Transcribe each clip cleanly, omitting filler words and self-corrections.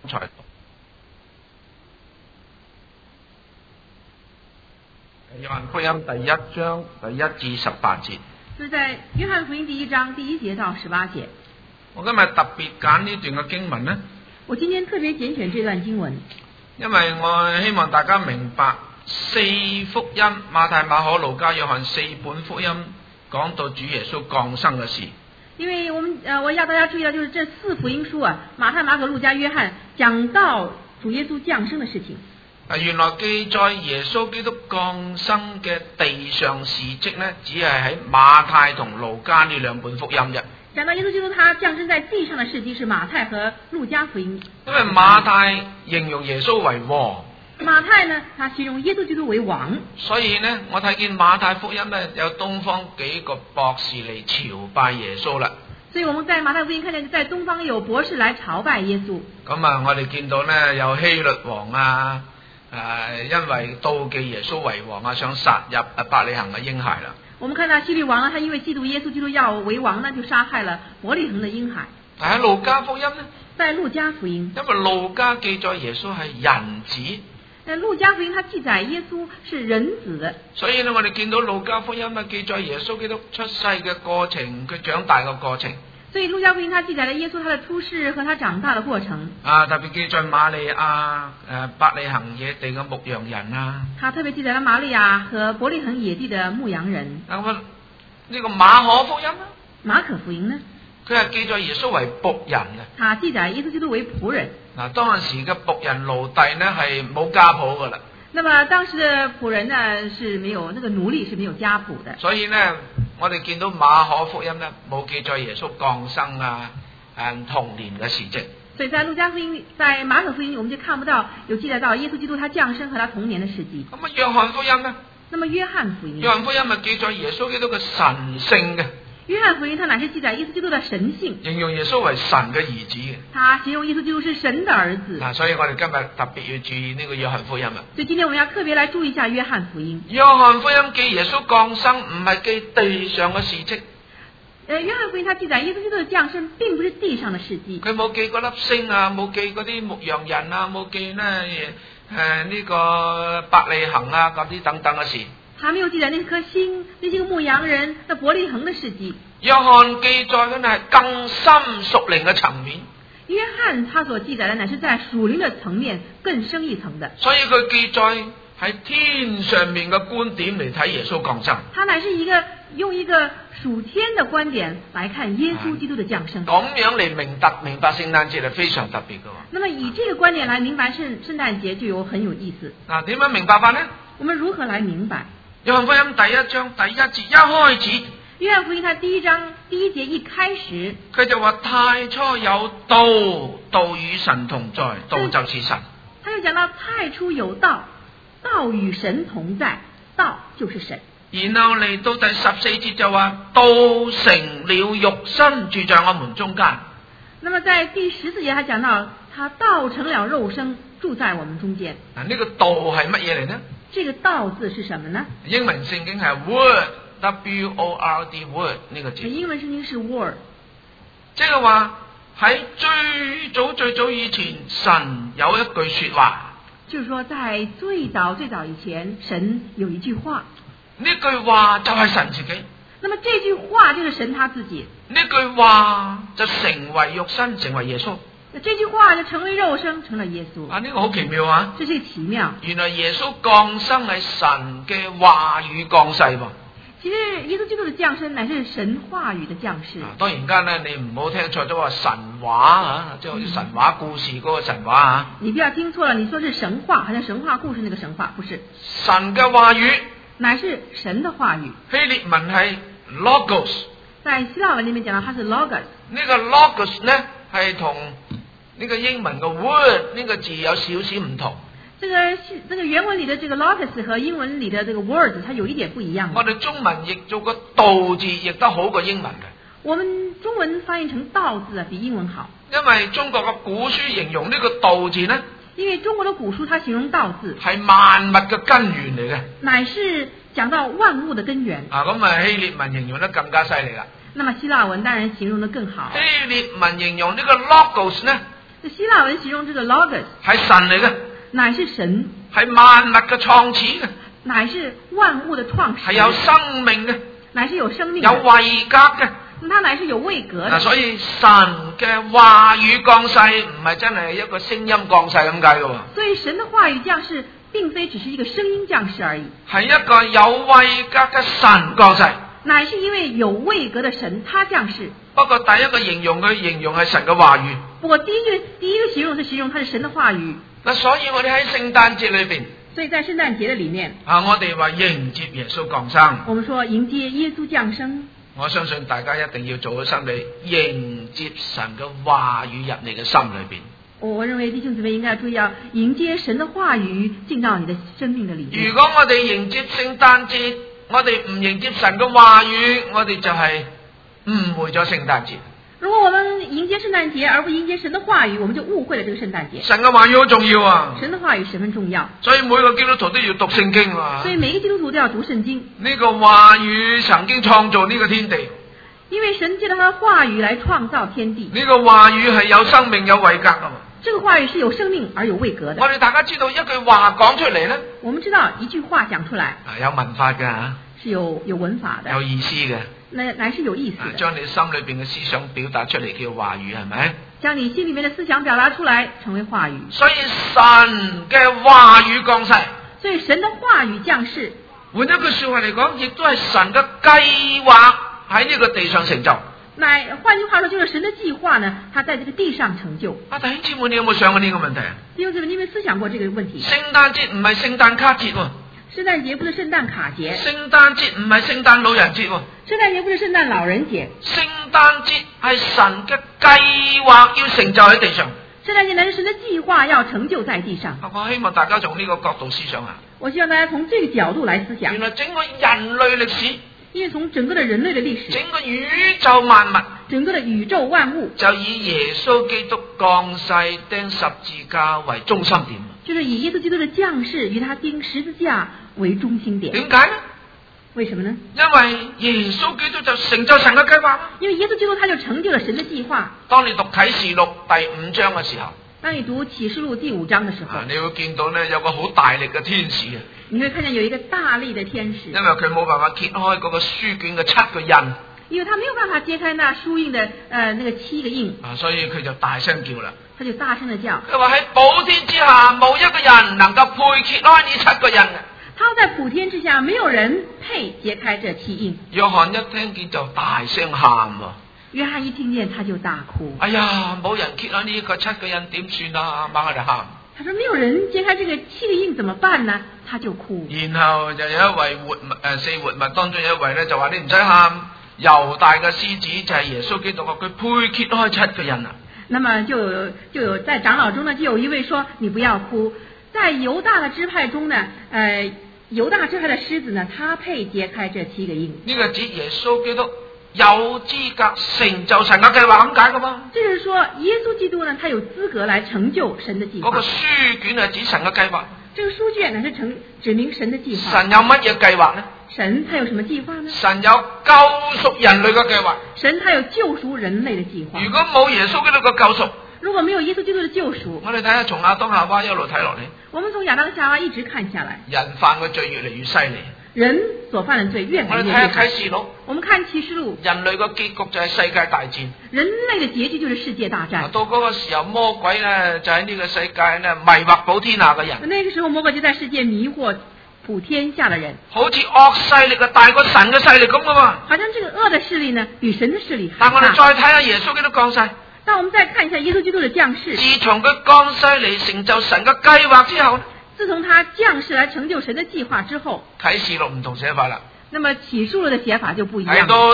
才讀。約翰福音第1章第1至18節。 就是在約翰福音第1章第1節到18節。 我今日特別揀呢段嘅經文呢， 我今天特別揀選這段經文， 因為我希望大家明白4福音馬太、馬可、路加、約翰4本福音講到主耶穌降生嘅事。 因為我要大家注意到，就是這4福音書啊，馬太、馬可、路加、約翰講到主耶穌降生的事情。 原來記載耶穌基督降生嘅地上事蹟呢，只係喺馬太同路加呢2本福音啫。 講到耶穌基督他降生在地上的事蹟是馬太和路加福音。 因為馬太形容耶穌為王， 馬太呢，他形容耶穌基督為王， 所以呢，我睇見馬太福音呢，有東方幾個博士嚟朝拜耶穌啦。 所以我們在馬太福音看見在東方有博士來朝拜耶穌。 咁啊，我哋見到呢，有希律王啊，因為妒忌耶穌為王啊，想殺入伯利恆嘅嬰孩啦。 我們看到希律王呢，他因為嫉妒耶穌基督要為王呢，就殺害了伯利恆的嬰孩。 但喺路加福音呢， 在路加福音， 因為路加記載耶穌係人子。 路加福音它記載耶穌是人子的， 所以呢，我哋見到路加福音啊，記載耶穌基督出世嘅過程，佢長大嘅過程。 所以路加福音它記載了耶穌他的出世和他長大的過程。 特別記載瑪利亞伯利恆野地嘅牧羊人啊。 他特別記載了瑪利亞和伯利恆野地的牧羊人。 咁呢個馬可福音呢？ 馬可福音呢？ 佢係記載耶穌為僕人嘅。 他記載耶穌基督為僕人。 當時嘅僕人奴隸呢係冇家譜噶啦。 那麼當時的僕人呢是沒有，那個奴隸是沒有家譜的。 所以呢，我哋見到馬可福音呢冇記載耶穌降生啊、童年嘅事蹟。 所以在路加福音、在馬可福音，我們就看不到有記載到耶穌基督他降生和他童年的事蹟。 咁約翰福音呢？ 那麼約翰福音， 約翰福音咪記載耶穌基督嘅神性嘅。 約翰福音，它乃是記載耶穌基督的神性， 形容耶穌為神嘅兒子嘅。 他形容耶穌基督是神的兒子。 所以我哋今日特別要注意呢個約翰福音啊。 所以今天我們要特別來注意一下約翰福音。 約翰福音記耶穌降生，唔係記地上嘅事蹟。 約翰福音，他記載耶穌基督的降生，並不是地上的事蹟。 佢冇記嗰粒星啊，冇記嗰啲牧羊人啊，冇記呢個伯利恆啊嗰啲等等嘅事。 他沒有記載那顆星、那些個牧羊人、那伯利恆的事蹟。 約翰記載嘅係更深屬靈嘅層面。 約翰他所記載的乃是在屬靈的層面更深一層的。 所以佢記載喺天上面嘅觀點嚟睇耶穌降生。 他乃是用一個屬天的觀點來看耶穌基督的降生。 咁樣嚟明白聖誕節係非常特別嘅。 那麼以這個觀點來明白聖誕節就很有意思。 點樣明白法呢？ 我們如何來明白？ 約翰福音第1章第1節一開始， 約翰福音他第1章第1節一開始， 佢就話太初有道，道與神同在，道就是神。 他就講到太初有道，道與神同在，道就是神。 然後嚟到第14節就話道成了肉身，住在我們中間。 那麼在第14節他講到他道成了肉身，住在我們中間。 呢個道係乜嘢嚟呢？ 這個道字是什麼呢？ 英文聖經係 word，W-O-R-D word 呢個字。 英文聖經是 word， 即係話喺最早以前，神有一句說話。 就是說在最早以前，神有一句話。 呢句話就係神自己。 那麼這句話就是神他自己。 呢句話就成為肉身，成為耶穌。 這句話就成為肉身，成了耶穌。 呢個好奇妙啊！ 這是奇妙。 原來耶穌降生係神嘅話語降世噃。 其實耶穌基督的降生乃是神話語的降世。 當然間呢，你唔好聽錯咗話神話啊，即係好似神話故事嗰個神話啊。 你不要聽錯了，你說是神話，好像神話故事那個神話，不是。 神嘅話語乃是神的話語。 希臘文係 logos， 在希臘文裏面講到它是 logos。 呢個 logos 呢係同呢個英文嘅 word 呢個字有少少唔同。 這個原文裏的這個 logos 和英文裏的這個 word 它有一點不一樣。 我哋中文譯做個道字譯得好過英文嘅。 我們中文翻譯成道字比英文好。 因為中國嘅古書形容呢個道字呢， 因為中國的古書它形容道字係萬物嘅根源嚟嘅， 乃是講到萬物的根源。 咁希臘文形容得更加犀利啦。 那麼希臘文當然形容得更好。 希臘文形容呢個 logos 呢， 這希臘文形容這個 logos 係神嚟嘅， 乃是神， 係萬物嘅創始嘅， 乃是萬物的創始， 係有生命嘅， 乃是有生命有的， 位格嘅。 它乃是有位格的。 所以神嘅話語降世唔係真係一個聲音降世咁解嘅喎， 所以神的話語降世並非只是一個聲音降世而已， 係一個有位格嘅神降世。 乃是一位有位格的神，他降世。 不過第一個形容佢形容係神嘅話語。 不過第一個形容是形容他是神的話語。 嗱，所以我哋喺聖誕節裏邊， 所以在聖誕節的裏面， 我哋話迎接耶穌降生。 我們說迎接耶穌降生。 我相信大家一定要做好心理，迎接神嘅話語入你嘅心裏邊。 我認為弟兄姊妹應該要注意，要迎接神的話語進到你的生命的裏面。 如果我哋迎接聖誕節，我哋唔迎接神嘅話語，我哋就係誤會咗聖誕節。 如果我們迎接聖誕節而不迎接神的話語，我們就誤會了這個聖誕節。 神嘅話語好重要啊！ 神的話語十分重要， 所以每個基督徒都要讀聖經啊！ 所以每個基督徒都要讀聖經。 呢個話語曾經創造呢個天地， 因為神借着他的話語來創造天地。 呢個話語係有生命有位格噶嘛。 這個話語是有生命而有位格的。 我哋大家知道一句話講出嚟咧， 我們知道一句話講出來有文法嘅吓， 是有文法的， 有意思嘅， 乃是有意思的。 將你心裏邊嘅思想表達出嚟叫話語，係咪？ 將你心裏面的思想表達出來成為話語。 所以神嘅話語降世， 所以神的話語降世。 換一句說話嚟講，亦都係神嘅計劃喺呢個地上成就。 那換句話說，就是神的計劃呢，它在這個地上成就。 弟兄姊妹，你有冇想過呢個問題啊？ 弟兄姊妹，你有沒有思想過這個問題？ 聖誕節唔係聖誕卡節喎， 聖誕節不是聖誕卡節。 聖誕節唔係聖誕老人節喎， 聖誕節不是聖誕老人節。 聖誕節係神嘅計劃要成就喺地上。 聖誕節乃是神的計劃要成就在地上。 我希望大家從呢個角度思想下。 我希望大家從這個角度來思想。 原來整個人類歷史， 因為從整個的人類的歷史， 整個宇宙萬物， 整個的宇宙萬物， 就以耶穌基督降世釘十字架為中心點。 就是以耶穌基督的降世與他釘十字架為中心點。 點解呢？ 為什麼呢？ 因為耶穌基督就成就神嘅計劃。 因為耶穌基督他就成就了神的計劃。 當你讀啟示錄第5章嘅時候， 當你讀啟示錄第5章的時候， 你會見到呢有個好大力嘅天使啊！ 你會看見有一個大力的天使， 因為佢冇辦法揭開嗰個書卷嘅7個印， 因為他沒有辦法揭開那書印的那個7個印， 所以佢就大聲叫啦。 他就大聲地叫。 佢話喺普天之下冇一個人能夠配揭開呢7個印嘅。 他說在普天之下沒有人配揭開這7印。 約翰一聽見就大聲喊喎。 約翰一聽見他就大哭。 哎呀，冇人揭開呢個7個印點算啊？猛喺度喊。 他說沒有人揭開這個7個印怎麼辦呢？他就哭。然後就有一位活物4活物當中有一位咧就話你唔使喊，猶大嘅獅子就係耶穌基督，佢配揭開7個印啊。 那麼就有在長老中呢，就有一位說你不要哭，在猶大的支派中呢，猶大支派的獅子呢，他配揭開這7個印。 呢個指耶穌基督有資格成就神嘅計劃，咁解噶嘛？ 這就是說耶穌基督呢，他有資格來成就神的計劃。 嗰個書卷係指神嘅計劃。 這個書卷呢是指明神的計劃。 神有乜嘢計劃呢？ 神他有什麼計劃呢？ 神有救贖人類嘅計劃。 神他有救贖人類的計劃。 如果冇耶穌基督嘅救贖， 如果沒有耶穌基督的救贖， 我哋睇下從亞當夏娃一路睇落嚟。 我們從亞當夏娃一直看下來， 人犯嘅罪越嚟越犀利。 人所犯的罪越來越厲害。 我哋睇下啟示錄。 我們看啟示錄。 人類嘅結局就係世界大戰。 人類嘅結局就是世界大戰。 到嗰個時候，魔鬼咧就喺呢個世界咧迷惑普天下嘅人。 那個時候，魔鬼就在世界迷惑普天下的人。 好似惡勢力啊，大過神嘅勢力咁噶嘛。 好像這個惡的勢力呢，比神的勢力還大。但我哋再睇下耶穌基督降世。 但我們再看一下耶穌基督的降世。 自從佢降世嚟成就神嘅計劃之後， 自從他降世來成就神的計劃之後， 啟示錄唔同寫法啦。 那麼啟示錄的寫法就不一樣。 睇到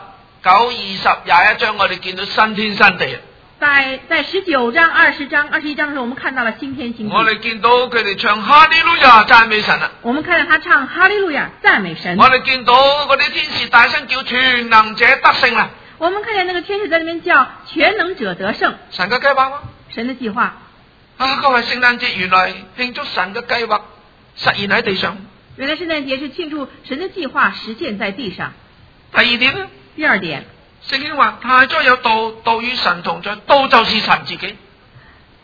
19、20、21章，我哋見到新天新地。 在19章、20章、21章的時候，我們看到了新天新地。 我哋見到佢哋唱哈利路亞讚美神啊！ 我們看到他唱哈利路亞讚美神。 我哋見到嗰啲天使大聲叫全能者得勝啦！ 我們看見那個天使在那邊叫全能者得勝。 神嘅計劃嗎？ 神的計劃。 各位聖誕節原來慶祝神嘅計劃實現喺地上。 原來聖誕節是慶祝神的計劃實現在地上。 第二點呢？ 第二點， 聖經話太初有道，道與神同在，道就是神自己。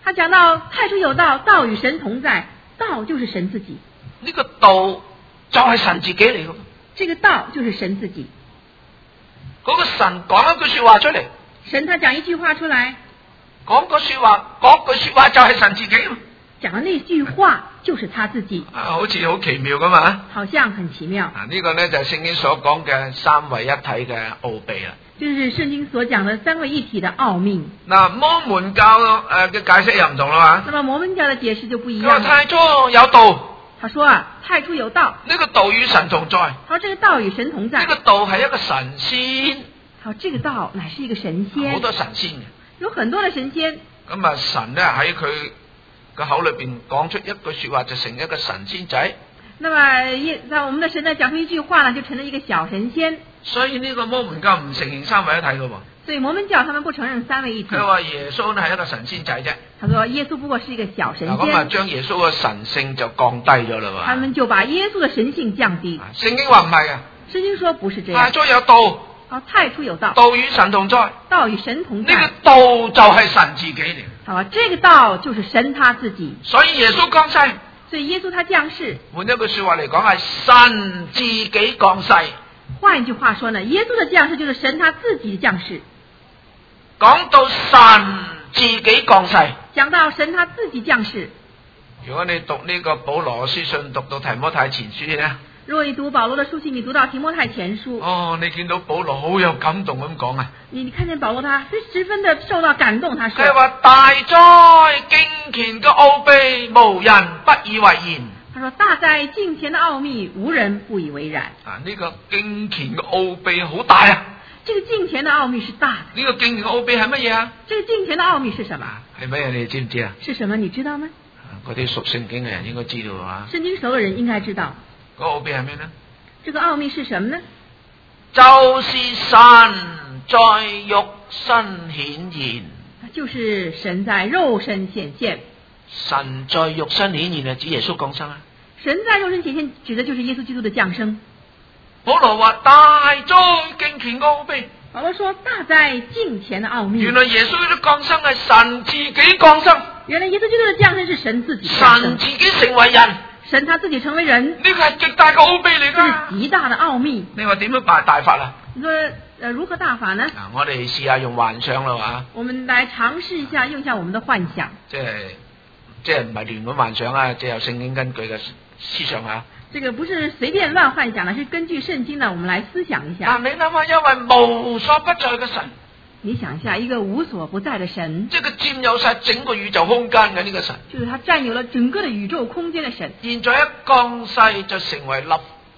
他講到太初有道，道與神同在，道就是神自己。 呢個道就係神自己嚟嘅。 這個道就是神自己。 嗰個神講一句說話出嚟， 神他講一句話出來， 講個說話，嗰句說話就係神自己。 講的那句話就是他自己。 好似好奇妙噶嘛？ 好像很奇妙。 呢個呢就係聖經所講嘅三位一體嘅奧秘啦。 就是聖經所講的三位一體的奧秘。 嗱，摩門教嘅解釋又唔同啦嘛。 那麼摩門教的解釋就不一樣了。 太初有道。 他說啊，太初有道。 呢個道與神同在。 好，這個道與神同在。 呢個道係一個神仙。 好，這個道乃是一個神仙。 好多神仙嘅。 有很多的神仙。 咁啊，神呢喺佢個口裏邊講出一句說話，就成一個神仙仔。 那麼我們的神呢講出一句話呢，就成了一個小神仙。 所以呢個摩門教唔承認三位一體嘅喎。 所以摩門教他們不承認三位一體。 佢話耶穌呢係一個神仙仔啫。 他說耶穌不過是一個小神仙。 咁啊，將耶穌嘅神性就降低咗啦嘛。 他們就把耶穌的神性降低。 聖經話唔係啊。 聖經說不是這樣。 太初有道。 好，太初有道。 道與神同在。 道與神同在。 呢個道就係神自己嚟。 好，這個道就是神他自己。 所以耶穌降世。 所以耶穌他降世。 換一句說話嚟講，係神自己降世。 換一句話說呢，耶穌的降世就是神他自己的降世。 講到神自己降世。 講到神他自己降世。 如果你讀呢個保羅書信，讀到提摩太前書呢？ 如果你讀保羅的書信，你讀到提摩太前書， 哦，你見到保羅好有感動咁講啊！ 你看見保羅他十分的受到感動，他說： 佢話大哉敬虔嘅奧秘，無人不以為然。 他說大哉敬虔的奧秘，無人不以為然。 啊，呢個敬虔嘅奧秘好大啊！ 這個敬虔的奧秘是大的。 呢個敬虔嘅奧秘係乜嘢啊？ 這個敬虔的奧秘是什麼？ 係乜嘢？你知唔知啊？ 是什麼？你知道嗎？ 嗰啲熟聖經嘅人應該知道啊。 聖經熟嘅人應該知道。 嗰個奧秘係咩呢？ 這個奧秘是什麼呢？ 就是神在肉身顯現。 就是神在肉身顯現。 神在肉身顯現係指耶穌降生啊。 神在肉身顯現指的就是耶穌基督的降生。 保羅話大哉敬虔嘅奧秘。 保羅說大哉敬虔的奧秘。 原來耶穌嘅降生係神自己降生。 原來耶穌基督的降生是神自己降生。 神自己成為人。 神他自己成為人。 呢個係極大嘅奧秘嚟㗎。 是極大的奧秘。 你話點樣辦大法啊？ 你說如何大法呢？ 嗱，我哋試下用幻想啦嘛。 我們來嘗試一下，用一下我們的幻想。即係唔係亂咁幻想啊？即係有聖經根據嘅思想啊。 這個不是隨便亂幻想的，是根據聖經呢，我們來思想一下。 你諗下，因為無所不在嘅神。 你想一下，一個無所不在的神， 即係佢佔有晒整個宇宙空間嘅呢個神， 就是他佔有了整個的宇宙空間的神。 現在一降世就成為立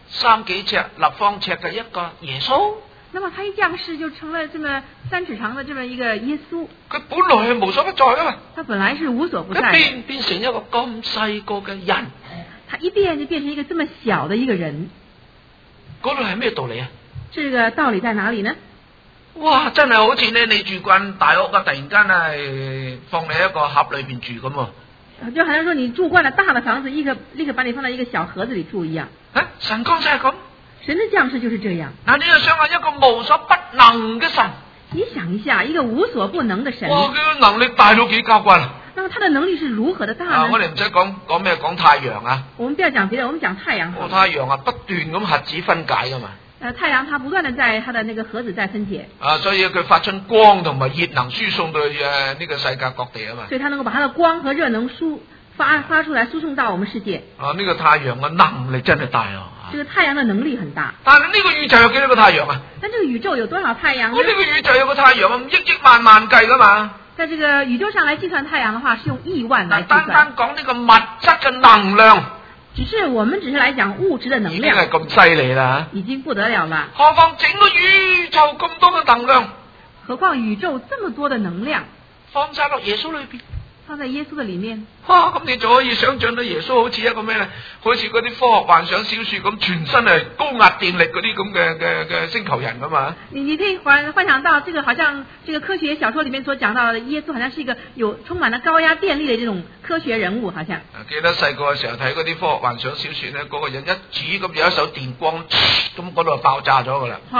3幾尺立方尺嘅一個耶穌。 那麼他一降世就成了這麼3尺長的這麼一個耶穌。 佢本來係無所不在噶嘛， 他本來是無所不在， 佢變成一個咁細個嘅人， 他一變就變成一個這麼小的一個人。 嗰度係咩道理啊？ 這個道理在哪裏呢？ 哇！真係好似咧，你住慣大屋啊，突然間係放你一個盒裏邊住咁喎。 就好像說你住慣了大的房子，立刻把你放在一個小盒子裏住一樣。 神降世係咁， 神的降世就是這樣。 嗱，你又想下一個無所不能嘅神， 你想一下，一個無所不能的神， 哇！佢嘅能力大到幾交關啊！ 那麼他的能力是如何的大呢？ 我哋唔使講咩，講太陽啊。 我們不要講別的，我們講太陽。 太陽啊，不斷咁核子分解噶嘛。 太陽它不斷的在它的那個核子在分解。 所以佢發出光同埋熱能輸送到呢個世界各地啊嘛。 所以它能夠把它的光和熱能發出來，輸送到我們世界。 呢個太陽嘅能力真係大啊！ 這個太陽的能力很大。 但係呢個宇宙有幾多個太陽啊？ 但這個宇宙有多少太陽呢？ 呢個宇宙有個太陽啊，億萬萬計噶嘛。 在這個宇宙上來計算太陽的話，是用億萬來計算。 單講呢個物質嘅能量。 我們只是來講物質的能量， 已經係咁犀利啦， 已經不得了了。 何況整個宇宙咁多嘅能量， 何況宇宙這麼多的能量， 放晒落耶穌裏邊， 放在耶穌的裏面。 咁你就可以想象到耶穌好似一個咩咧？好似嗰啲科學幻想小說咁，全身係高壓電力嗰啲咁嘅星球人噶嘛？ 你可以幻想到，這個好像這個科學小說裏面所講到的耶穌，好像是一個有充滿了高壓電力的這種科學人物，好像。 記得細個嘅時候睇嗰啲科學幻想小說咧，嗰個人一指咁有一手電光，咁嗰度就爆炸咗噶啦。 好，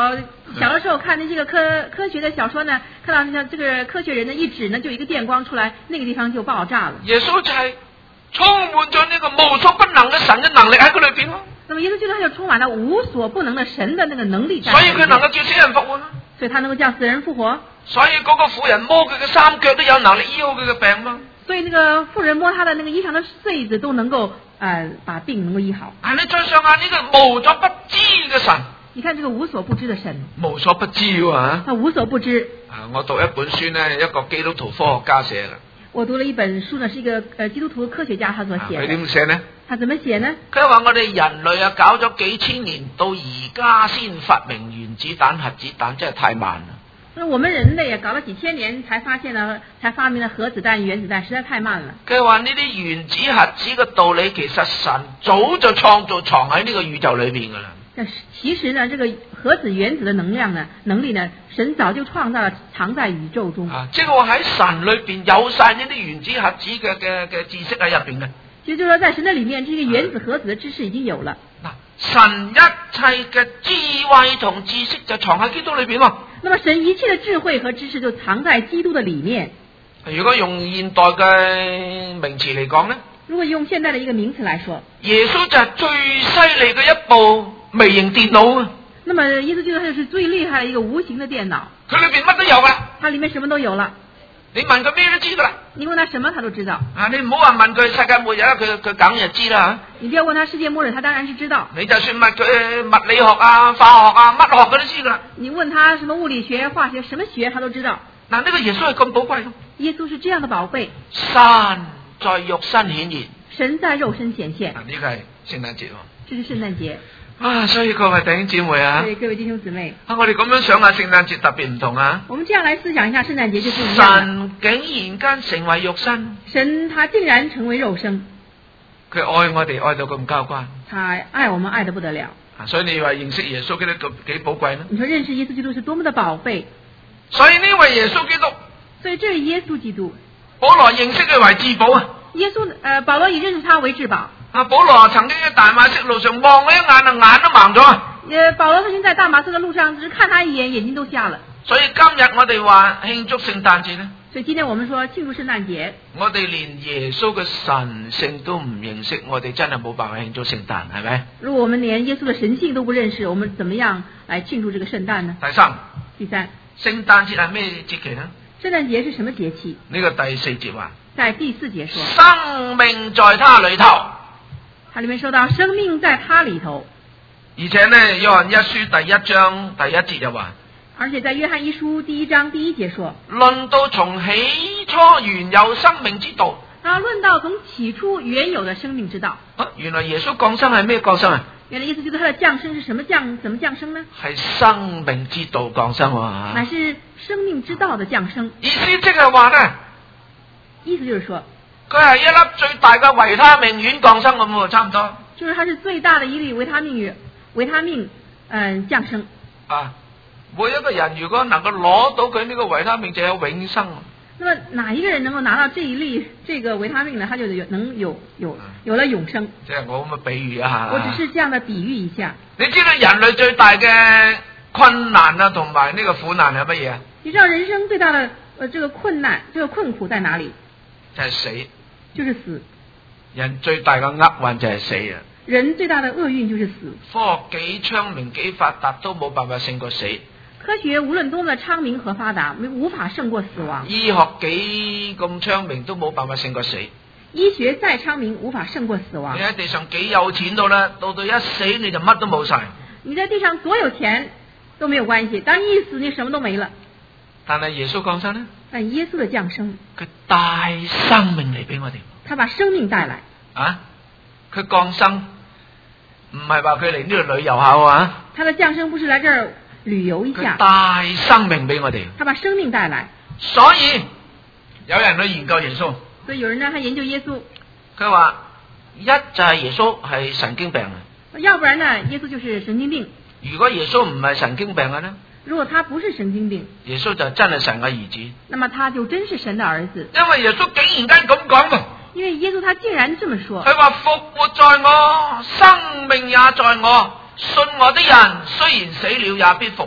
小的时候看那这个科学的小說呢，看到像這個科學人呢一指呢，就一個電光出來，那個地方就爆炸了。 耶穌就係充滿咗呢個無所不能嘅神嘅能力喺佢裏邊咯。 那麼耶穌基督他就充滿了無所不能的神的那個能力在。 所以佢能夠叫死人復活。 所以他能夠叫死人復活。 所以嗰個婦人摸佢嘅衫腳都有能力醫好佢嘅病嘛。 所以那個婦人摸他的那個衣裳的穗子都能夠把病能夠醫好。 你再上下呢個無所不知嘅神。 你看這個無所不知的神。 無所不知喎。 他無所不知。 我讀一本書呢，一個基督徒科學家寫嘅。 我讀了一本書呢，是一個基督徒科學家他所寫的。 佢點寫呢？ 他怎麼寫呢？ 佢話我哋人類搞咗幾千年，到而家先發明原子彈、核子彈，真係太慢啦。 我們人類搞了幾千年才發明了核子彈、原子彈，實在太慢了。 佢話呢啲原子核子嘅道理，其實神早就創造藏喺呢個宇宙裏邊噶啦。 其實呢，這個核子原子的能力呢，神早就創造了，藏在宇宙中。 即係話喺神裏邊有晒呢啲原子核子嘅知識喺入邊嘅。 其實就是說，在神的裏面，這個原子核子的知識已經有了。 神一切嘅智慧同知識就藏喺基督裏邊喎。 那麼神一切的智慧和知識就藏在基督的裏面。 如果用現代嘅名詞嚟講呢？ 如果用現代的一個名詞來說， 耶穌就係最犀利嘅一部微型電腦啊！ 那麼耶穌基督他就是最厲害的一個無形的電腦。 佢裏邊乜都有噶。 它裏面什麼都有了。 你問佢咩都知噶啦。 你問他什麼他都知道。 你唔好話問佢世界末日啦，佢梗就知啦。 你不要問他世界末日，他當然是知道。 你就算問佢物理學啊、化學啊、乜學佢都知噶啦。 你問他什麼物理學、化學，什麼學他都知道。 呢個耶穌係咁寶貴咯。 耶穌是這樣的寶貝。 神在肉身顯現。 神在肉身顯現。 呢個係聖誕節喎。 這是聖誕節。 所以各位弟兄姊妹啊， 對各位弟兄姊妹， 我哋咁樣想下聖誕節特別唔同啊。 我們這樣來思想一下聖誕節就不一樣。 神竟然間成為肉身， 神他竟然成為肉身， 佢愛我哋愛到咁交關， 他愛我們愛得不得了。 所以你話認識耶穌基督幾寶貴呢？ 你說認識耶穌基督是多麼的寶貝。 所以呢位耶穌基督， 所以這位耶穌基督， 保羅認識佢為至寶啊。 耶穌保羅以認識他為至寶。 保羅曾經喺大馬色路上望佢一眼眼都盲咗。 保羅曾經在大馬色的路上，只看他一眼，眼睛都瞎了。 所以今日我哋話慶祝聖誕節呢， 所以今天我們說慶祝聖誕節， 我哋連耶穌嘅神性都唔認識，我哋真係冇辦法慶祝聖誕，係咪？ 如果我們連耶穌的神性都不認識，我們怎麼樣來慶祝這個聖誕呢？第三， 聖誕節係咩節期呢？ 聖誕節是什麼節期？ 呢個第四節話， 在第四節說， 生命在他裏頭。 它裏面說到生命在他裏頭。 而且呢，約翰一書第一章第一節就話， 而且在約翰一書第一章第一節說， 論到從起初原有生命之道。 論到從起初原有的生命之道。 原來耶穌降生係咩降生啊？ 原來耶穌基督他的降生是什麼怎麼降生呢？ 係生命之道降生啊！ 乃是生命之道的降生。 意思即係話呢， 意思就是說， 佢係一粒最大嘅維他命丸降生咁，差唔多。 就是它是最大的一粒維他命降生。 每一個人如果能夠攞到佢呢個維他命，就有永生。 那麼哪一個人能夠拿到這一粒這個維他命呢？他就有了永生。 即係我咁嘅比喻一下。 我只是這樣的比喻一下。 你知道人類最大嘅困難啊，同埋呢個苦難係乜嘢啊？ 你知道人生最大的這個困難、這個困苦在哪裏？ 就係死。 就是死。 人最大嘅厄運就係死啊！ 人最大的厄運就是死。 科學幾昌明幾發達都冇辦法勝過死。 科學無論多麼昌明和發達，無法勝過死亡。 醫學幾咁昌明都冇辦法勝過死。 醫學再昌明，無法勝過死亡。 你喺地上幾有錢到啦，到一死你就乜都冇晒。 你在地上所有錢都沒有關係，當一死你什麼都沒了。 但係耶穌降生呢？ 但耶穌的降生， 佢帶生命嚟俾我哋。 他把生命帶來。 佢降生唔係話佢嚟呢度旅遊下啊。 他的降生不是來這兒旅遊一下， 佢帶生命俾我哋。 他把生命帶來。 所以有人去研究耶穌。 所以有人呢，他研究耶穌。 佢話一就係耶穌係神經病啊。 要不然呢，耶穌就是神經病。 如果耶穌唔係神經病嘅呢？ 如果他不是神經病， 耶穌就真係神嘅兒子。 那麼他就真是神的兒子。 因為耶穌竟然間咁講喎。 因為耶穌他竟然這麼說。 佢話復活在我，生命也在我，信我的人雖然死了也必復活。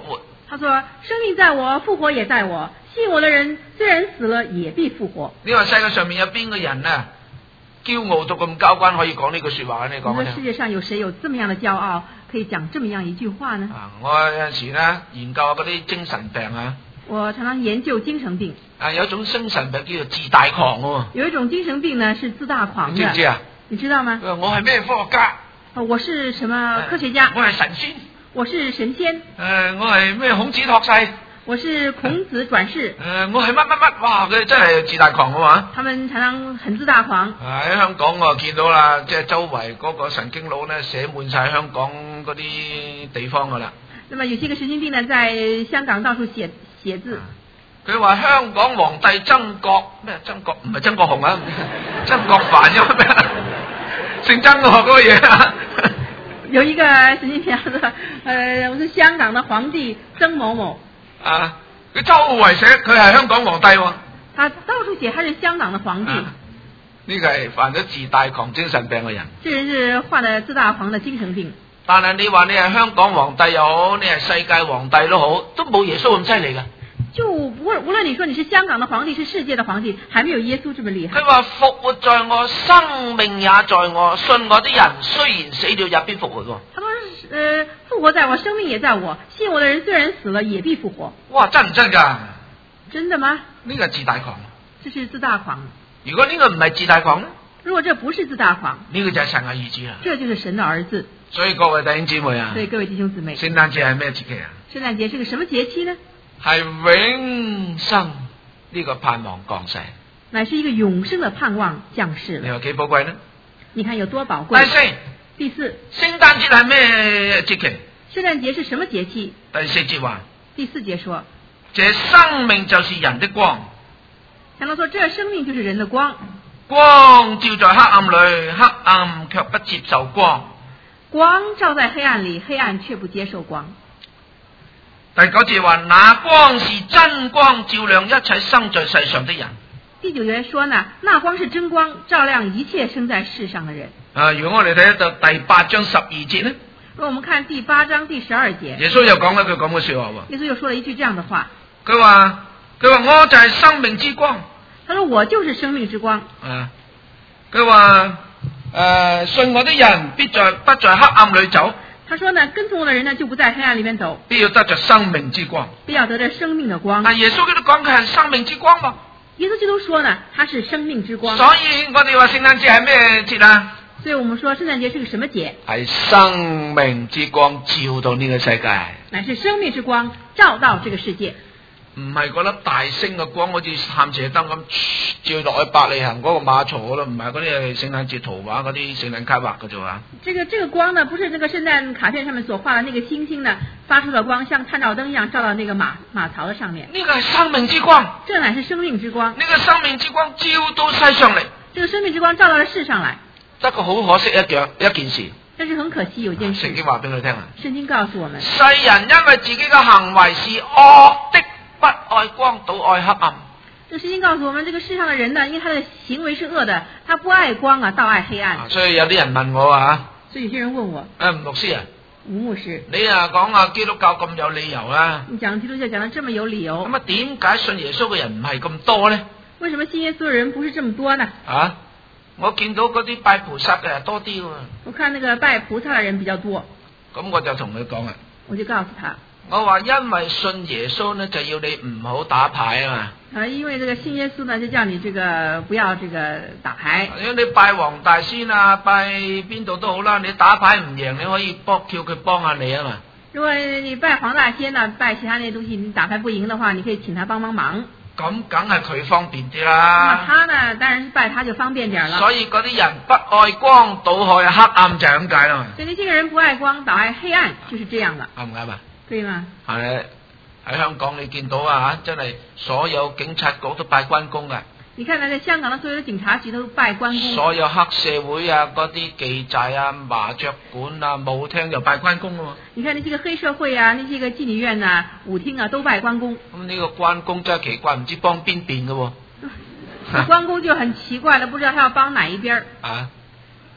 他說：生命在我，復活也在我。信我的人，雖然死了，也必復活。 你話世界上面有邊個人啊，驕傲到咁交關可以講呢句說話咧？你講你說世界上有誰有這麼樣的驕傲，可以講這麼樣一句話呢？ 我有陣時咧研究嗰啲精神病啊。 我常常研究精神病。 有一種精神病叫做自大狂喎。 有一種精神病呢，是自大狂的。 你知唔知啊？ 你知道嗎？ 我係咩科學家？ 我是什麼科學家？ 我係神仙。 我是神仙。 我係咩孔子託世？ 我是孔子轉世。 我係乜乜乜，哇！佢真係自大狂嘅嘛。 他們常常很自大狂。 喺香港我見到啦，即係周圍嗰個神經佬咧寫滿晒香港嗰啲地方噶啦。 那麼有些個神經病呢，在香港到處寫字。 佢話香港皇帝曾國咩？曾國唔係曾國雄啊，曾國藩啫咩？姓曾嘅嗰個嘢啊。 有一個神經病說，我是香港的皇帝曾某某。 佢周圍寫佢係香港皇帝喎。 他到處寫他是香港的皇帝。 呢個係犯咗自大狂精神病嘅人。 這人是患了自大狂的精神病。 但係你話你係香港皇帝又好，你係世界皇帝都好，都冇耶穌咁犀利噶。 就無論你說你是香港的皇帝，是世界的皇帝，還沒有耶穌這麼厲害。 佢話復活在我，生命也在我，信我的人雖然死了也必復活。 他說復活在我，生命也在我，信我的人雖然死了也必復活。 哇，真唔真噶？ 真的嗎？ 呢個係自大狂。 這是自大狂。 如果呢個唔係自大狂呢？ 如果這不是自大狂， 呢個就係神嘅兒子啦。 這就是神的兒子。 所以各位弟兄姊妹啊， 對各位弟兄姊妹， 聖誕節係咩節期啊？ 聖誕節是個什麼節期呢？ 係永生呢個盼望降世， 乃是一個永生的盼望降世了。 你話幾寶貴呢？ 你看有多寶貴？第四， 聖誕節係咩節期？ 聖誕節是什麼節期？ 第四節話， 第四節說， 這生命就是人的光。 講到說，這生命就是人的光。 光照在黑暗裏，黑暗卻不接受光。 光照在黑暗裏，黑暗卻不接受光。 第九節話，那光是真光，照亮一切生在世上的人。 第九節說呢，那光是真光，照亮一切生在世上的人。 如果我哋睇到第8章12節呢？ 如果我們看第8章第12節， 耶穌又講一句咁嘅說話喎。 耶穌又說了一句這樣的話。 佢話我就係生命之光。 他說我就是生命之光。 佢話信我的人不在黑暗裏走。 他說呢，跟從我的人呢就不在黑暗裏面走， 必要得着生命之光。 必要得着生命的光。 但耶穌基督講嘅係生命之光嘛？ 耶穌基督說呢，他是生命之光。 所以我哋話聖誕節係咩節啊？ 所以我們說聖誕節是個什麼節？ 係生命之光照到呢個世界。 乃是生命之光照到這個世界。 唔係嗰粒大星嘅光，好似探射燈咁照落去伯利恆嗰個馬槽嗰度，唔係嗰啲係聖誕節圖畫嗰啲聖誕卡畫嘅啫嘛。這個光呢，不是那個聖誕卡片上面所畫的那個星星呢，發出的光像探照燈一樣照到那個馬槽的上面。 呢個係生命之光。 這乃是生命之光。 呢個生命之光照到世上嚟。 這個生命之光照到了世上來。 得個好可惜一件事。 但是很可惜有件事。 聖經話俾佢聽啊。 聖經告訴我們， 世人因為自己嘅行為是惡的，不愛光，倒愛黑暗。 這聖經告訴我們，這個世上的人呢，因為他的行為是惡的，他不愛光啊，倒愛黑暗。 所以有啲人問我啊， 所以有些人問我， 吳牧師啊， 吳牧師， 你講基督教咁有理由啊？ 你講基督教講得這麼有理由， 咁點解信耶穌嘅人唔係咁多呢？ 為什麼信耶穌嘅人不是這麼多呢？ 我見到嗰啲拜菩薩嘅人多啲喎。 我看那個拜菩薩嘅人比較多。咁我就同佢講啊， 我就告訴他， 我話因為信耶穌呢，就要你唔好打牌啊嘛。 因為這個信耶穌呢，就叫你這個不要這個打牌。 如果你拜黃大仙啊，拜邊度都好啦，你打牌唔贏，你可以叫佢幫下你啊嘛。如果你拜黃大仙啊，拜其他那些東西，你打牌不贏的話，你可以請他幫忙。咁梗係佢方便啲啦。他呢，當然拜他就方便點啦。所以嗰啲人不愛光，倒愛黑暗就咁解啦嘛。所以呢些人不愛光，倒愛黑暗，就是這樣啦。啱唔啱啊？對嗎？係喺香港你見到啊，真係所有警察局都拜關公噶。你看，在香港的所有的警察局都拜關公。所有黑社會啊，嗰啲妓寨啊、麻雀館啊、舞廳又拜關公咯。你看那些個黑社會啊，那些個妓女院啊、舞廳啊，都拜關公。咁呢個關公真係奇怪，唔知幫邊邊嘅喎。關公就很奇怪了，不知道他要幫哪一邊。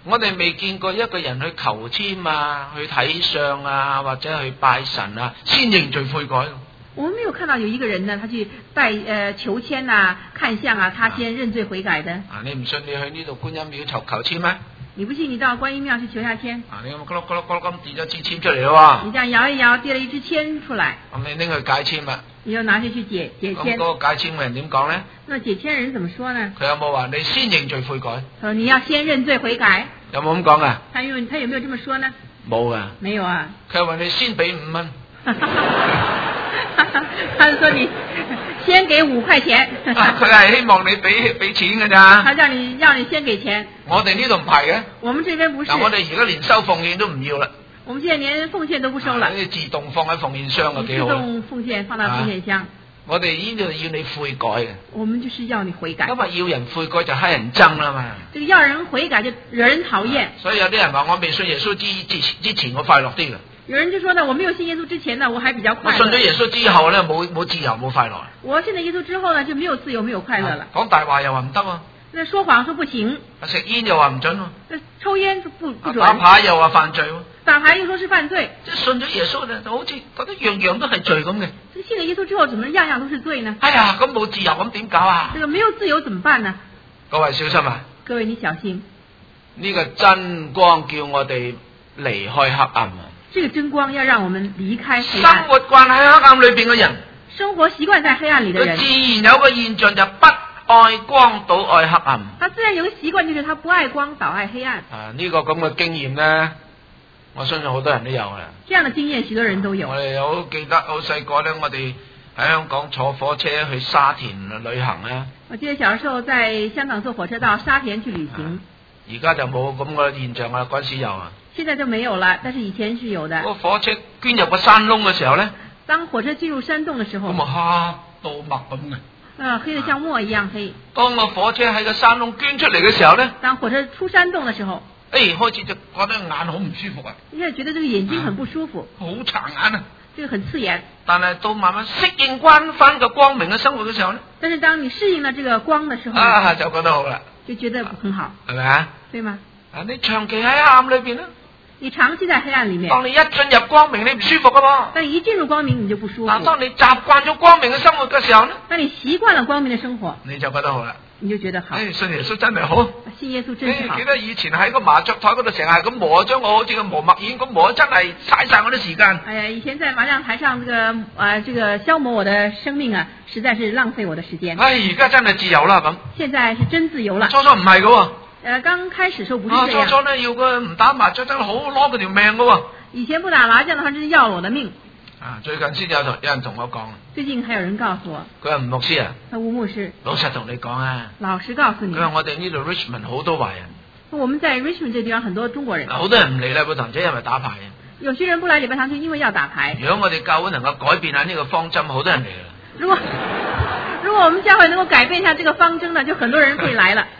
我哋未見過一個人去求籤啊，去睇相啊，或者去拜神啊，先認罪悔改。 我们没有看到有一个人呢，他去求签啊、看相啊，他先认罪悔改的。 你唔信你去呢度觀音廟求籤咩？ 你不信你到觀音廟去求下籤。 你咁咕碌咕碌咕碌咁跌咗支籤出嚟咯。 你這樣搖一搖，跌了一支籤出來。 咁你拎去解籤啊？ 你就拿去解籤。 咁嗰個解籤嘅人點講咧？ 那解籤人怎麼說呢？ 佢有冇話你先認罪悔改？ 佢說你要先認罪悔改。 有冇咁講啊？ 他有沒有這麼說呢？ 冇噶。 沒有啊。 佢話你先俾5蚊。 他就說你先給5塊錢。 佢係希望你俾錢㗎咋。 他叫你先給錢。 我哋呢度唔係嘅。 我們這邊不是。 嗱，我哋而家連收奉獻都唔要啦。 我們現在連奉獻都不收了。 自動放喺奉獻箱啊，幾好。 自動奉獻放到奉獻箱。 我哋呢度要你悔改嘅。 我們就是要你悔改。 因為要人悔改就乞人憎啦嘛。 這個要人悔改就惹人討厭。 所以有啲人話我未信耶穌之前我快樂啲嘅。 有人就說呢，我沒有信耶穌之前呢，我還比較快樂。 我信咗耶穌之後呢，冇自由冇快樂。 我信咗耶穌之後呢，就沒有自由沒有快樂了。 講大話又話唔得喎。 那說謊說不行。 食煙又話唔準喎。 那抽煙就不準。 打牌又話犯罪喎。 打牌又說是犯罪。 即係信咗耶穌呢，就好似覺得樣樣都係罪咁嘅。 信了耶穌之後，怎麼樣樣都是罪呢？ 哎呀，咁冇自由咁點搞啊？ 這個沒有自由怎麼辦呢？ 各位小心啊！ 各位你小心。 呢個真光叫我哋離開黑暗啊！ 這個真光要讓我們離開黑暗。 生活慣喺黑暗裏邊嘅人， 生活習慣在黑暗裏的人， 佢自然有個現象就不愛光倒愛黑暗。 他自然有個習慣，就是他不愛光倒愛黑暗。 呢個咁嘅經驗呢，我相信好多人都有啦。 這樣的經驗，許多人都有。 我哋好記得好細個咧，我哋喺香港坐火車去沙田旅行咧。 我記得小時候在香港坐火車到沙田去旅行。 而家就冇咁嘅現象啦，嗰時有啊。 現在就沒有了，但是以前是有的。 個火車捐入個山窿嘅時候咧， 當火車進入山洞嘅時候， 咁啊黑到墨咁嘅。 黑得像墨一樣黑。 當個火車喺個山窿捐出嚟嘅時候咧， 當火車出山洞嘅時候， 開始就覺得眼好唔舒服啊！ 因為覺得這個眼睛很不舒服， 好殘眼啊！ 這個很刺眼。 但係到慢慢適應翻個光明嘅生活嘅時候咧， 但是當你適應了這個光嘅時候， 就覺得好啦， 就覺得很好， 係咪啊？ 對嗎？ 你長期喺黑暗裏邊咧。 你長期在黑暗裏面， 當你一進入光明，你唔舒服噶噃。 但一進入光明，你就不舒服。 當你習慣咗光明嘅生活嘅時候呢， 當你習慣了光明嘅生活， 你就覺得好啦。 你就覺得好。 信耶穌真係好。 信耶穌真係好。 記得以前喺個麻雀台嗰度成日咁磨，將我好似個磨墨硯咁磨，真係嘥晒我啲時間。 哎呀，以前在麻將台上這個消磨我的生命啊，實在是浪費我的時間。 而家真係自由啦咁。 現在是真自由了。 初初唔係噶。 剛開始時候不是這樣。 初初呢要佢唔打麻雀真係好攞佢條命噶。 以前不打麻將的話，真是要了我的命。 最近先有人同我講。 最近還有人告訴我。 佢話吳牧師啊。 吳牧師。 老實同你講啊。 老實告訴你。 佢話我哋呢度 Richmond 好多華人。 我們在 Richmond 這地方很多中國人。 好多人唔嚟禮拜堂，即係因為打牌。 有些人不來禮拜堂，就因為要打牌。 如果我哋教會能夠改變下呢個方針，好多人嚟啦。 如果我們教會能夠改變一下這個方針呢，就很多人會來了。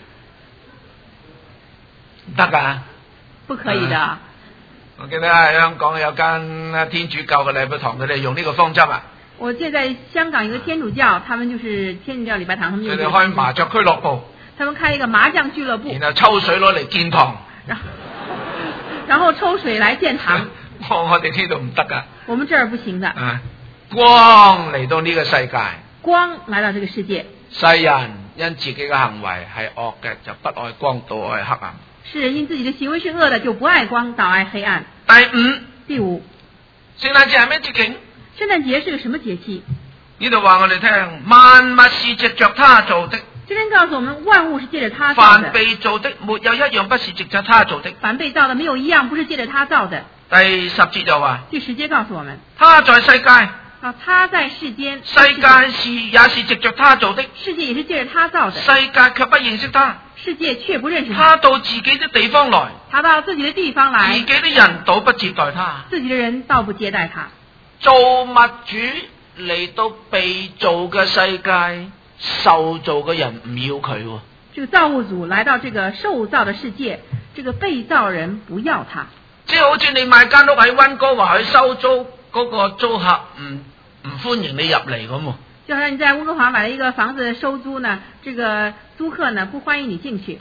得噶？ 不可以的。 我記得喺香港有間天主教嘅禮拜堂，佢哋用呢個方針啊。 我記得在香港有個天主教，他們就是天主教禮拜堂， 佢哋開麻雀俱樂部。 他們開一個麻將俱樂部。 然後抽水攞嚟建堂。 然後抽水來建堂。 我哋呢度唔得噶。 我們這兒不行的。 光嚟到呢個世界。 光來到這個世界。 世人因自己嘅行為係惡嘅，就不愛光，倒愛黑暗。 世人因自己的行為是惡的，就不愛光，倒愛黑暗。第五， 聖誕節係咩節慶？ 聖誕節是個什麼節氣？ 呢度話我哋聽，萬物是藉着他做的。 這邊告訴我們，萬物是借着他造的。 凡被造的，沒有一樣不是藉着他造的。 凡被造的，沒有一樣不是借着他造的。 第10節就話， 第10節告訴我們， 他在世界。 他在世間， 世界也是藉着他做的， 世界也是借着他造的， 世界卻不認識他， 世界卻不認識他。 他到自己的地方來， 他到自己的地方來， 自己的人倒不接待他， 自己的人倒不接待他。 造物主嚟到被造嘅世界，受造嘅人唔要佢。 這個造物主來到這個受造的世界，這個被造人不要他。 即係好似你買間屋喺溫哥華去收租，嗰個租客唔歡迎你入嚟咁。就好像你在溫哥華買了一個房子收租呢，這個租客呢不歡迎你進去。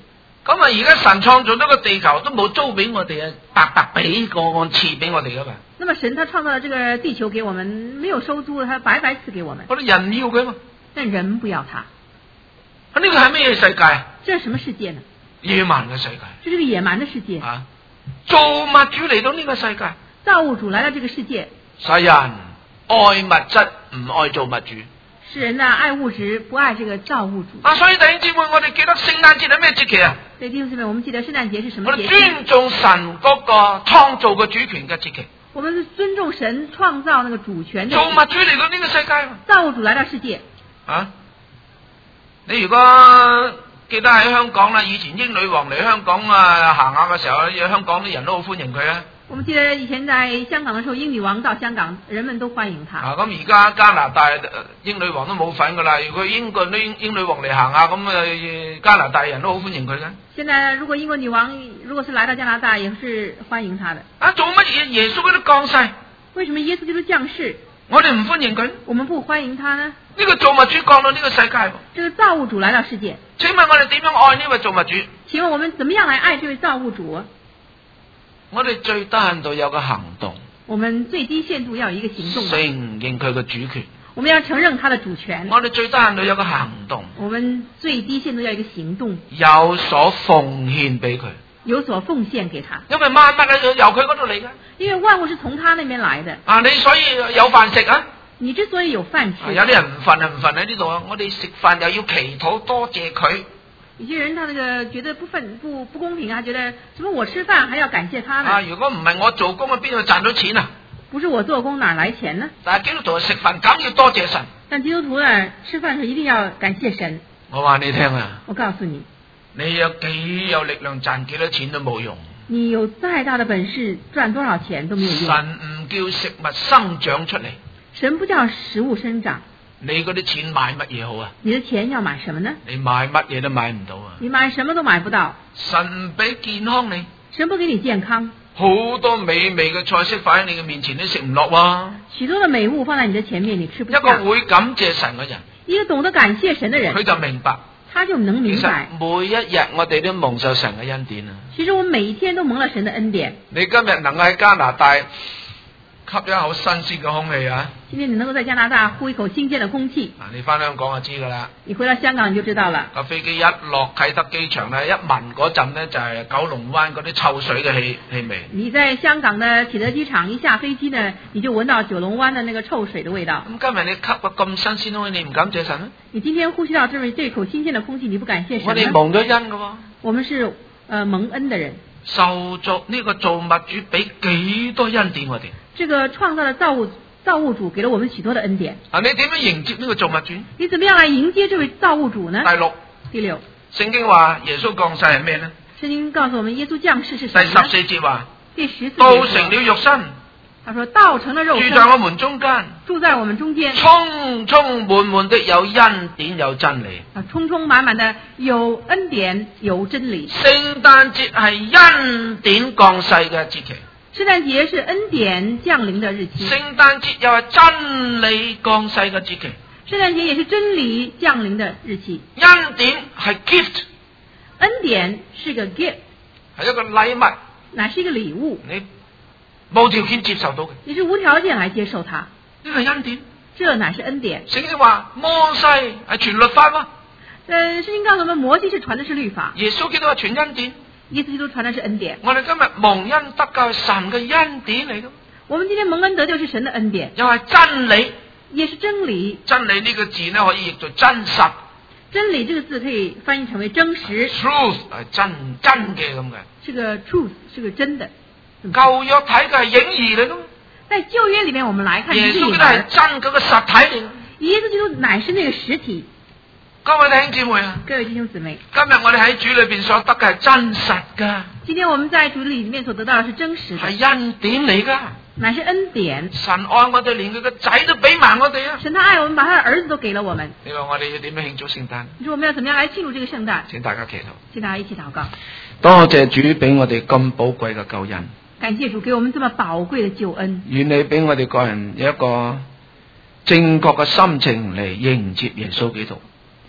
咁啊，而家神創造咗個地球都冇租俾我哋啊，白白俾個按賜俾我哋噶嘛。 那麼神他創造了這個地球給我們，沒有收租，他白白賜給我們。 我哋人要佢嘛， 但人不要他。 呢個係咩世界啊？ 這是什麼世界呢？ 野蠻嘅世界。 這是個野蠻的世界。 啊，造物主嚟到呢個世界。 造物主來到這個世界。 世人愛物質，唔愛造物主。 世人呢愛物質，不愛這個造物主。 啊，所以弟兄姊妹，我哋記得聖誕節係咩節期啊？ 對，弟兄姊妹，我們記得聖誕節是什麼節？ 我哋尊重神嗰個創造嘅主權嘅節期。 我們尊重神創造那個主權的。 造物主嚟到呢個世界。 造物主來到世界。 啊，你如果記得喺香港啦，以前英女王嚟香港啊行下嘅時候，香港啲人都好歡迎佢啊。 我們記得以前在香港的時候，英女王到香港，人們都歡迎她。 啊，咁而家加拿大英女王都冇份噶啦，如果英國英女王嚟行下，咁加拿大人都好歡迎佢嘅。 現在如果英國女王如果是來到加拿大，也是歡迎她的。 啊，做乜嘢？耶穌基督降世。 為什麼耶穌基督降世？ 我哋唔歡迎佢。 我們不歡迎他呢？ 呢個造物主降到呢個世界。 這個造物主來到世界。 請問我哋點樣愛呢位造物主？ 請問我們怎麼樣來愛這位造物主？ 我哋最低限度有個行動。 我們最低限度要有一個行動。 承認佢嘅主權。 我們要承認他的主權。 我哋最低限度有個行動。 我們最低限度要有一個行動。 有所奉獻俾佢。 有所奉獻給他。 因為萬物係由佢嗰度嚟嘅。 因為萬物是從他那邊來的。 啊，你所以有飯食啊？ 你之所以有飯吃。 有啲人唔瞓喺呢度啊！我哋食飯又要祈禱多謝佢。 有些人他那個覺得不公平啊，覺得什麼我吃飯還要感謝他呢？ 啊，如果唔係我做工啊，邊度賺到錢啊？ 不是我做工哪來錢呢？ 但係基督徒食飯梗要多謝神。 但基督徒呢，吃飯時一定要感謝神。 我話你聽啊！ 我告訴你， 你有幾有力量賺幾多錢都冇用。 你有再大的本事賺多少錢都沒有用。 神唔叫食物生長出嚟。 神不叫食物生長。 你嗰啲錢買乜嘢好啊？ 你的錢要買什麼呢？ 你買乜嘢都買唔到啊！ 你買什麼都買不到。 神唔俾健康你。 神不給你健康。 好多美味嘅菜式放喺你嘅面前，你食唔落喎。 許多的美物放在你的前面，你吃不下。 一個會感謝神嘅人， 一個懂得感謝神的人， 佢就明白， 他就能明白。 其實每一日我哋都蒙受神嘅恩典啊！ 其實我每一天都蒙了神的恩典。 你今日能夠喺加拿大吸一口新鮮嘅空氣啊！ 今天你能夠在加拿大呼一口新鮮的空氣。 你翻香港就知噶啦。你回到香港你就知道了。 個飛機一落啟德機場咧，一聞嗰陣咧就係九龍灣嗰啲臭水嘅氣味。你在香港的啟德機場一下飛機呢，你就聞到九龍灣的那個臭水的味道。咁今日你吸個咁新鮮空氣，你唔感謝神咩？你今天呼吸到這口新鮮的空氣，你不感謝神？我哋蒙咗恩噶喎。我們是蒙恩的人。受造呢個造物主俾幾多恩典我哋？這個創造的造物主給了我們許多的恩典。啊，你點樣迎接呢個造物主？你怎麼樣來迎接這位造物主呢？第六，聖經話耶穌降世係咩呢？聖經告訴我們耶穌降世是什麼呢？第14節話，第14節道成了肉身。他說道成了肉身，住在我們中間，住在我們中間，充充滿滿的有恩典有真理。啊，充充滿滿的有恩典有真理。聖誕節係恩典降世嘅節期。聖誕節是恩典降臨的日期。聖誕節又係真理降世嘅節期。聖誕節也是真理降臨的日期。恩典係 gift， 恩典是個 gift， 係一個禮物，乃是一個禮物。你無條件接受到嘅，你是無條件來接受它。呢個係恩典，這乃是恩典。聖經話摩西係傳律法嘛？聖經告訴我們摩西是傳的是律法。耶穌基督係傳恩典。耶穌基督傳的是恩典。我哋今日蒙恩得救係神嘅恩典嚟嘅。我們今天蒙恩得救是神的恩典，又係真理，也是真理。真理呢個字呢可以譯做真實。真理這個字可以翻譯成為真實。Truth 係真嘅咁嘅。這個 truth 是個真的。舊約睇嘅係影兒嚟嘅。在舊約裏面，我們來看耶穌基督係真嗰個實體嚟。耶穌基督乃是那個實體。各位弟兄姊妹啊，各位弟兄姊妹，今日我哋喺主裏邊所得嘅係真實噶。今天我們在主裏面所得到嘅是真實的，係恩典嚟噶，乃是恩典。神愛我哋，連佢個仔都俾埋我哋啊！神他愛我們，把他的兒子都給了我們。你話我哋要點樣慶祝聖誕？你說我們要怎麼樣來慶祝這個聖誕？請大家祈禱，請大家一起禱告。多謝主俾我哋咁寶貴嘅救恩。感謝主給我們這麼寶貴的救恩。願你俾我哋個人有一個正確嘅心情嚟迎接耶穌基督。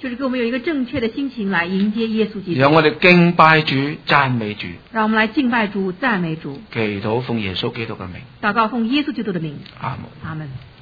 就是给我们有一個正確的心情來迎接耶穌基督。 讓我哋敬拜主、讚美主。 讓我們來敬拜主、讚美主。 祈禱奉耶穌基督嘅名。 禱告奉耶穌基督的名。 阿門。 阿門。